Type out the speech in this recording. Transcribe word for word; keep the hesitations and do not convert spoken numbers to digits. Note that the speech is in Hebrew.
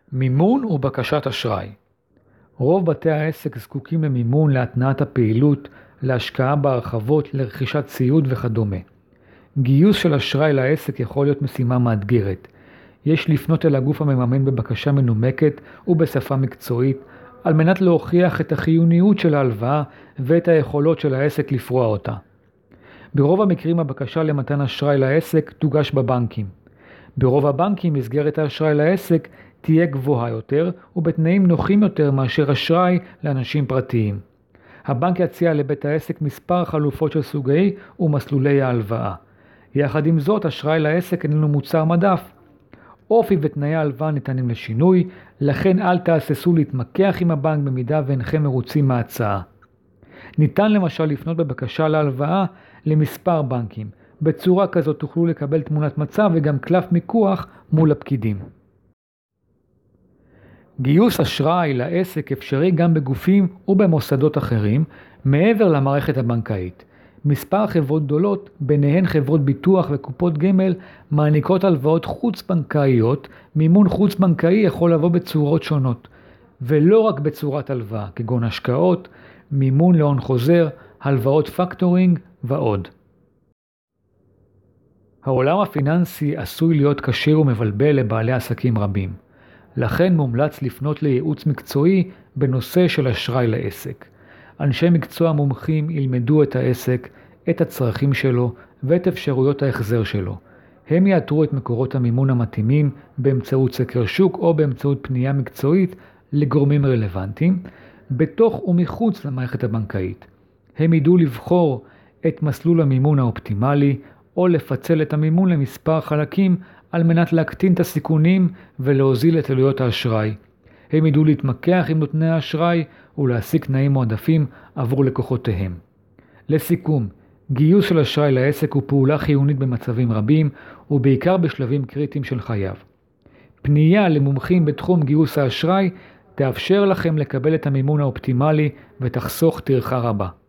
מימון ובקשת אשראי. רוב בתי העסק זקוקים למימון להתנעת הפעילות, להשקעה בהרחבות, לרכישת ציוד וכדומה. גיוס של אשראי לעסק יכול להיות משימה מאתגרת. יש לפנות אל הגוף המממן בבקשה מנומקת ובשפה מקצועית, על מנת להוכיח את החיוניות של ההלוואה ואת היכולות של העסק לפרוע אותה. ברוב המקרים הבקשה למתן אשראי לעסק תוגש בבנקים. ברוב הבנקים מסגרת האשראי לעסק תהיה גבוהה יותר ובתנאים נוחים יותר מאשר אשראי לאנשים פרטיים. הבנק יציע לבית העסק מספר חלופות של סוגי ומסלולי ההלוואה. יחד עם זאת, אשראי לעסק איננו מוצר מדף. אופי ותנאי ההלוואה ניתנים לשינוי, לכן אל תהססו להתמקח עם הבנק במידה ואינכם מרוצים מההצעה. ניתן למשל לפנות בבקשה להלוואה למספר בנקים. בצורה כזאת תוכלו לקבל תמונת מצב וגם קלף מיקוח מול הפקידים. גיוס אשראי לעסק אפשרי גם בגופים ובמוסדות אחרים מעבר למערכת הבנקאית. מספר חברות גדולות, ביניהן חברות ביטוח וקופות גמל, מעניקות הלוואות חוץ-בנקאיות. מימון חוץ-בנקאי יכול לבוא בצורות שונות, ולא רק בצורת הלוואה, כגון השקעות, מימון להון חוזר, הלוואות פקטורינג ועוד. העולם הפיננסי עשוי להיות קשה ומבלבל לבעלי עסקים רבים. לכן מומלץ לפנות לייעוץ מקצועי בנושא של אשראי לעסק. אנשי מקצוע מומחים ילמדו את העסק, את הצרכים שלו ואת אפשרויות ההחזר שלו. הם יאתרו את מקורות המימון המתאימים באמצעות סקר שוק או באמצעות פנייה מקצועית לגורמים רלוונטיים, בתוך ומחוץ למערכת הבנקאית. הם ידעו לבחור את מסלול המימון האופטימלי או לפצל את המימון למספר חלקים על מנת להקטין את הסיכונים ולהוזיל את עלויות האשראי. הם ידעו להתמקח עם נותני האשראי ולהשיג תנאים מועדפים עבור לקוחותיהם. לסיכום, גיוס של אשראי לעסק הוא פעולה חיונית במצבים רבים ובעיקר בשלבים קריטיים של חייו. פנייה למומחים בתחום גיוס האשראי תאפשר לכם לקבל את המימון האופטימלי ותחסוך טרחה רבה.